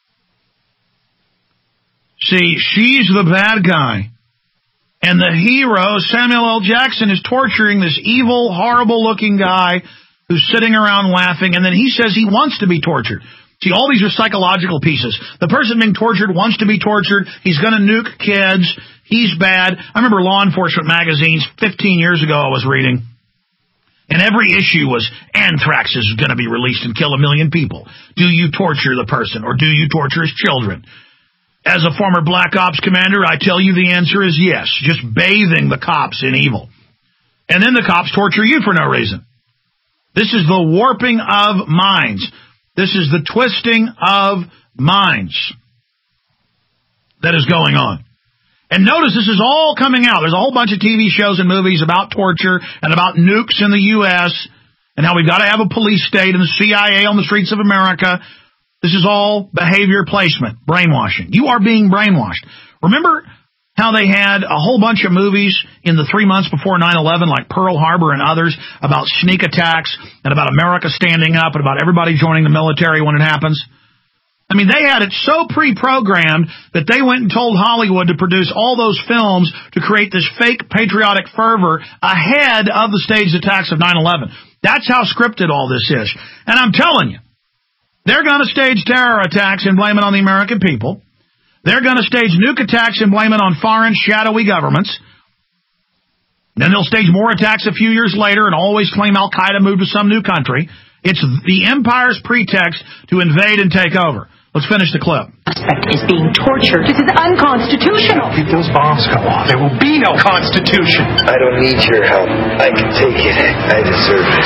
See, she's the bad guy. And the hero, Samuel L. Jackson, is torturing this evil, horrible-looking guy who's sitting around laughing, and then he says he wants to be tortured. See, all these are psychological pieces. The person being tortured wants to be tortured. He's going to nuke kids. He's bad. I remember Law Enforcement magazines fifteen years ago I was reading, and every issue was, anthrax is going to be released and kill a million people. Do you torture the person, or do you torture his children? As a former Black Ops commander, I tell you the answer is yes, just bathing the cops in evil. And then the cops torture you for no reason. This is the warping of minds. This is the twisting of minds that is going on. And notice this is all coming out. There's a whole bunch of T V shows and movies about torture and about nukes in the U S and how we've got to have a police state and the C I A on the streets of America. This is all behavior placement, brainwashing. You are being brainwashed. Remember how they had a whole bunch of movies in the three months before nine eleven, like Pearl Harbor and others, about sneak attacks and about America standing up and about everybody joining the military when it happens? I mean, they had it so pre-programmed that they went and told Hollywood to produce all those films to create this fake patriotic fervor ahead of the staged attacks of nine eleven. That's how scripted all this is. And I'm telling you, they're going to stage terror attacks and blame it on the American people. They're going to stage nuke attacks and blame it on foreign shadowy governments. Then they'll stage more attacks a few years later and always claim Al-Qaeda moved to some new country. It's the empire's pretext to invade and take over. Let's finish the clip. The suspect is being tortured. This is unconstitutional. If those bombs go off, there will be no Constitution. I don't need your help. I can take it. I deserve it.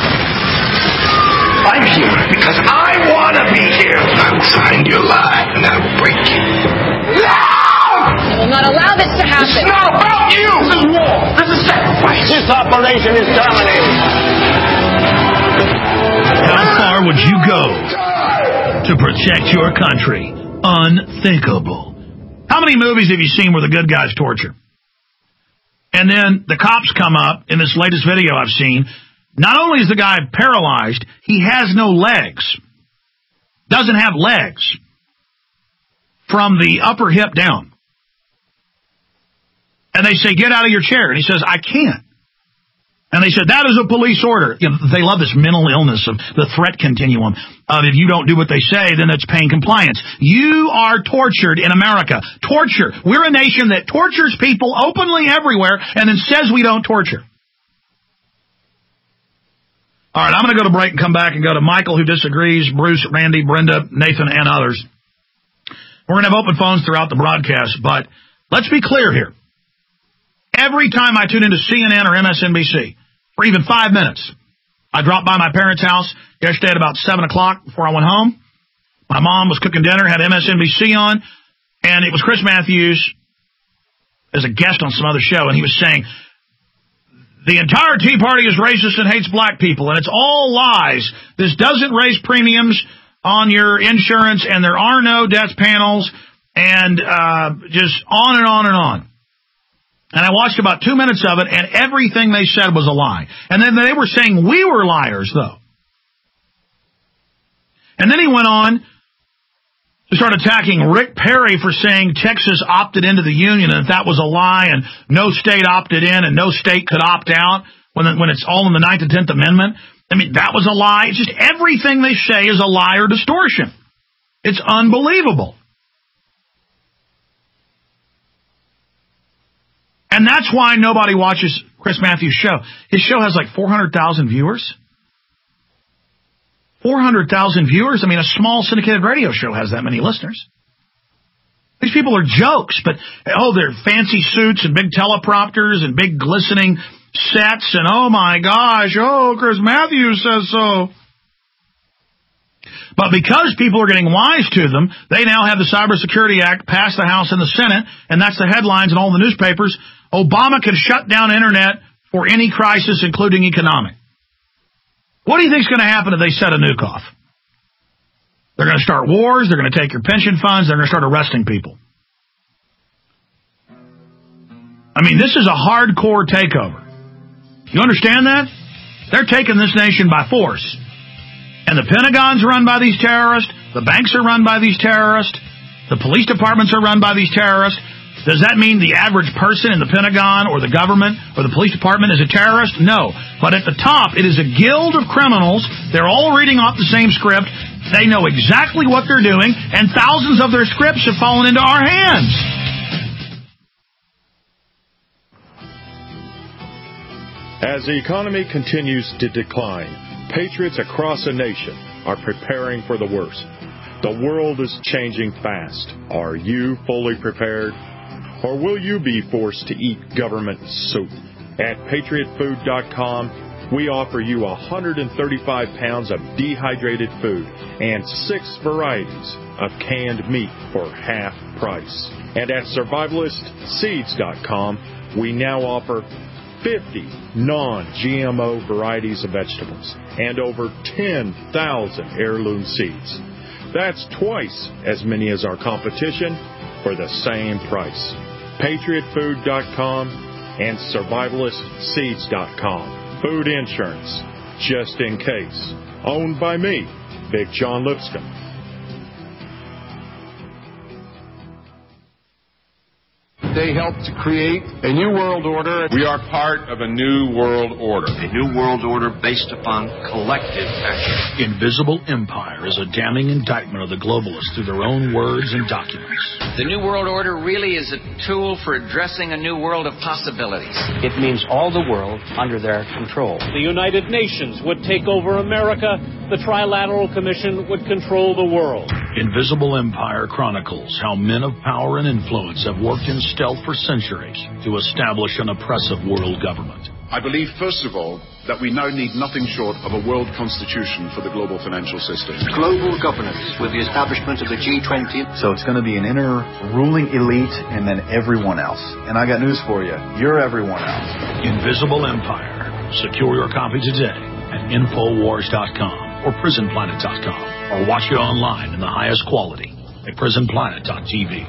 I'm here because I want to be here. I will find your lie and I will break you. No! I will not allow this to happen. It's not about you. This is war. This is sacrifice. This operation is terminated. How far would you go to protect your country? Unthinkable. How many movies have you seen where the good guys torture? And then the cops come up in this latest video I've seen. Not only is the guy paralyzed, he has no legs. Doesn't have legs from the upper hip down. And they say, get out of your chair. And he says, I can't. And they said, that is a police order. You know, they love this mental illness of the threat continuum of if you don't do what they say, then it's paying compliance. You are tortured in America. Torture. We're a nation that tortures people openly everywhere and then says we don't torture. All right, I'm going to go to break and come back and go to Michael, who disagrees, Bruce, Randy, Brenda, Nathan, and others. We're going to have open phones throughout the broadcast, but let's be clear here. Every time I tune into C N N or M S N B C, for even five minutes, I dropped by my parents' house yesterday at about seven o'clock before I went home. My mom was cooking dinner, had M S N B C on, and it was Chris Matthews as a guest on some other show, and he was saying, the entire Tea Party is racist and hates black people, and it's all lies. This doesn't raise premiums on your insurance, and there are no death panels, and uh, just on and on and on. And I watched about two minutes of it, and everything they said was a lie. And then they were saying we were liars, though. And then he went on to start attacking Rick Perry for saying Texas opted into the Union and that was a lie and no state opted in and no state could opt out when when it's all in the ninth and tenth Amendment. I mean, that was a lie. It's just everything they say is a lie or distortion. It's unbelievable. And that's why nobody watches Chris Matthews' show. His show has like four hundred thousand viewers. four hundred thousand viewers? I mean, a small syndicated radio show has that many listeners. These people are jokes, but, oh, they're fancy suits and big teleprompters and big glistening sets, and oh my gosh, oh, Chris Matthews says so. But because people are getting wise to them, they now have the Cybersecurity Act passed the House and the Senate, and that's the headlines in all the newspapers. Obama can shut down internet for any crisis, including economic. What do you think is going to happen if they set a nuke off? They're going to start wars, they're going to take your pension funds, they're going to start arresting people. I mean, this is a hardcore takeover. You understand that? They're taking this nation by force. And the Pentagon's run by these terrorists, the banks are run by these terrorists, the police departments are run by these terrorists. Does that mean the average person in the Pentagon or the government or the police department is a terrorist? No. But at the top, it is a guild of criminals. They're all reading off the same script. They know exactly what they're doing, and thousands of their scripts have fallen into our hands. As the economy continues to decline, patriots across the nation are preparing for the worst. The world is changing fast. Are you fully prepared? Or will you be forced to eat government soup? At patriot food dot com, we offer you one hundred thirty-five pounds of dehydrated food and six varieties of canned meat for half price. And at survivalist seeds dot com, we now offer fifty non-G M O varieties of vegetables and over ten thousand heirloom seeds. That's twice as many as our competition for the same price. patriot food dot com and survivalist seeds dot com. Food insurance, just in case. Owned by me, Big John Lipscomb. They helped to create a new world order. We are part of a new world order. A new world order based upon collective action. Invisible Empire is a damning indictment of the globalists through their own words and documents. The new world order really is a tool for addressing a new world of possibilities. It means all the world under their control. The United Nations would take over America. The Trilateral Commission would control the world. Invisible Empire chronicles how men of power and influence have worked in stealth for centuries to establish an oppressive world government. I believe, first of all, that we now need nothing short of a world constitution for the global financial system. Global governance with the establishment of the G twenty. So it's going to be an inner ruling elite and then everyone else. And I got news for you. You're everyone else. Invisible Empire. Secure your copy today at infowars dot com or prison planet dot com, or watch it online in the highest quality at prison planet dot t v.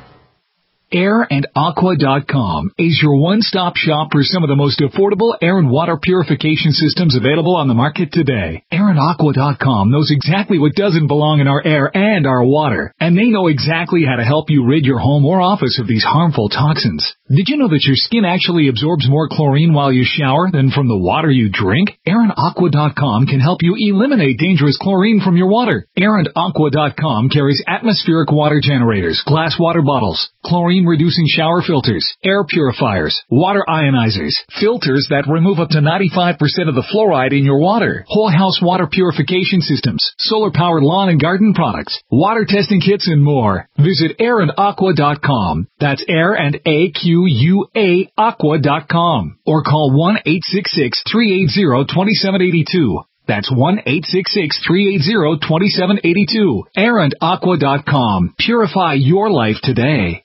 air and aqua dot com is your one-stop shop for some of the most affordable air and water purification systems available on the market today. air and aqua dot com knows exactly what doesn't belong in our air and our water, and they know exactly how to help you rid your home or office of these harmful toxins. Did you know that your skin actually absorbs more chlorine while you shower than from the water you drink? air and aqua dot com can help you eliminate dangerous chlorine from your water. air and aqua dot com carries atmospheric water generators, glass water bottles, chlorine-reducing shower filters, air purifiers, water ionizers, filters that remove up to ninety-five percent of the fluoride in your water, whole house water purification systems, solar-powered lawn and garden products, water testing kits, and more. Visit air and aqua dot com. That's air and A Q U A aqua dot com. Or call one eight six six, three eight zero, two seven eight two. That's one eight six six, three eight zero, two seven eight two. air and aqua dot com. Purify your life today.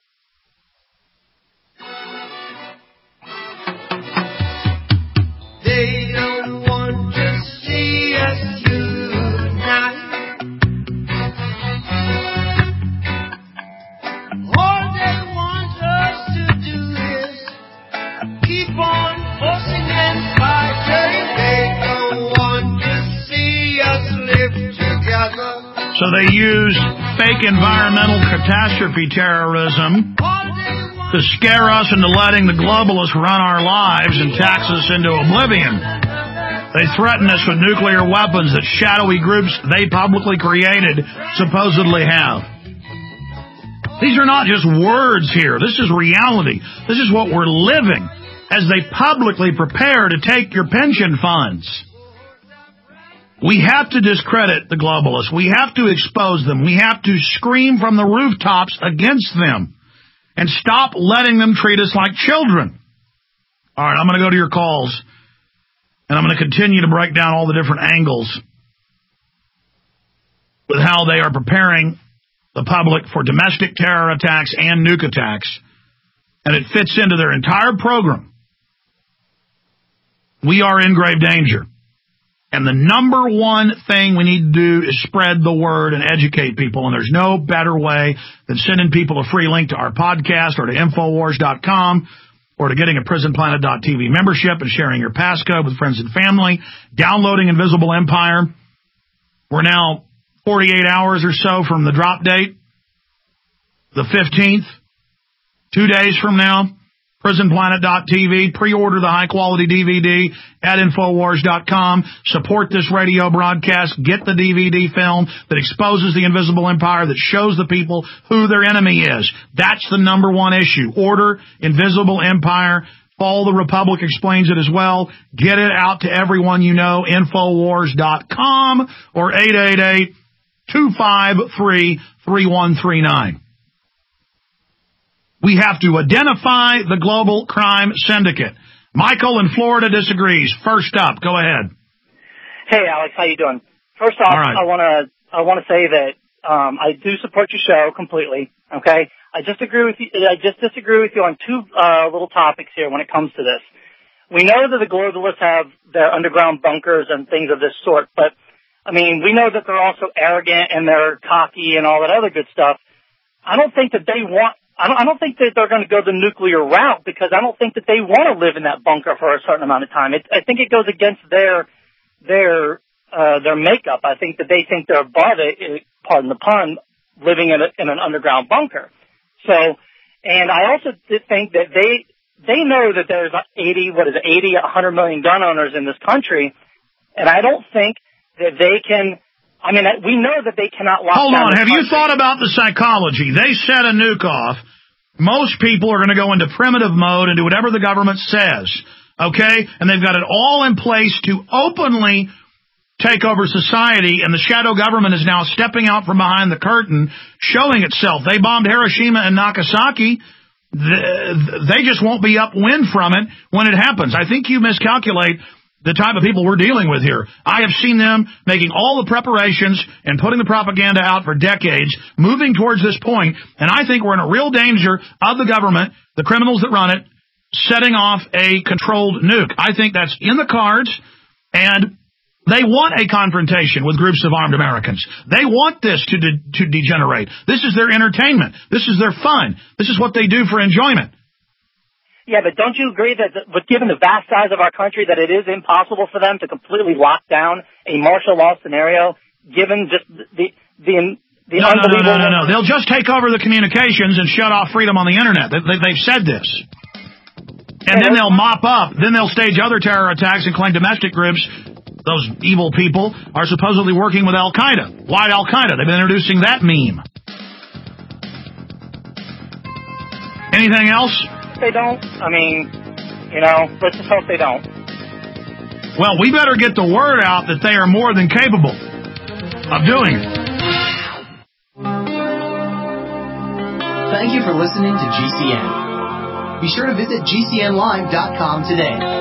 They don't want to see us unite. All they want us to do is keep on forcing and fighting. They don't want to see us live together. So they use fake environmental catastrophe terrorism to scare us into letting the globalists run our lives and tax us into oblivion. They threaten us with nuclear weapons that shadowy groups they publicly created supposedly have. These are not just words here. This is reality. This is what we're living as they publicly prepare to take your pension funds. We have to discredit the globalists. We have to expose them. We have to scream from the rooftops against them and stop letting them treat us like children. All right, I'm going to go to your calls, and I'm going to continue to break down all the different angles with how they are preparing the public for domestic terror attacks and nuke attacks, and it fits into their entire program. We are in grave danger. And the number one thing we need to do is spread the word and educate people. And there's no better way than sending people a free link to our podcast or to Infowars dot com or to getting a Prison Planet dot T V membership and sharing your passcode with friends and family, downloading Invisible Empire. We're now forty-eight hours or so from the drop date, the fifteenth, two days from now. Prison Planet dot T V. Pre-order the high-quality D V D at Infowars dot com. Support this radio broadcast. Get the D V D film that exposes the invisible empire, that shows the people who their enemy is. That's the number one issue. Order Invisible Empire. Fall the Republic explains it as well. Get it out to everyone you know. Infowars dot com or eight eight eight, two five three, three one three nine. We have to identify the global crime syndicate. Michael in Florida disagrees. First up, go ahead. Hey, Alex, how you doing? First off, right. I want to I want to say that um, I do support your show completely. Okay, I just agree with you. I just disagree with you on two uh, little topics here when it comes to this. We know that the globalists have their underground bunkers and things of this sort, but I mean, we know that they're also arrogant and they're cocky and all that other good stuff. I don't think that they want. I don't, I don't think that they're going to go the nuclear route, because I don't think that they want to live in that bunker for a certain amount of time. It, I think it goes against their their uh, their makeup. I think that they think they're above it, pardon the pun, living in, a, in an underground bunker. So, and I also think that they they know that there's eighty, what is it, eighty, one hundred million gun owners in this country, and I don't think that they can. I mean, we know that they cannot lock Hold down on. Have country. you thought about the psychology? They set a nuke off. Most people are going to go into primitive mode and do whatever the government says, okay? And they've got it all in place to openly take over society, and the shadow government is now stepping out from behind the curtain, showing itself. They bombed Hiroshima and Nagasaki. They just won't be upwind from it when it happens. I think you miscalculate the type of people we're dealing with here. I have seen them making all the preparations and putting the propaganda out for decades, moving towards this point, and I think we're in a real danger of the government, the criminals that run it, setting off a controlled nuke. I think that's in the cards, and they want a confrontation with groups of armed Americans. They want this to de- to degenerate. This is their entertainment. This is their fun. This is what they do for enjoyment. Yeah, but don't you agree that, but given the vast size of our country, that it is impossible for them to completely lock down a martial law scenario, given just the the the no, unbelievable... No, no, no, no, no. They'll just take over the communications and shut off freedom on the Internet. They, they, they've said this. And then they'll mop up. Then they'll stage other terror attacks and claim domestic groups, those evil people, are supposedly working with Al-Qaeda. Why Al-Qaeda? They've been introducing that meme. Anything else? They don't. I mean, you know, let's just hope they don't. Well, we better get the word out that they are more than capable of doing it. Thank you for listening to G C N. Be sure to visit G C N live dot com today.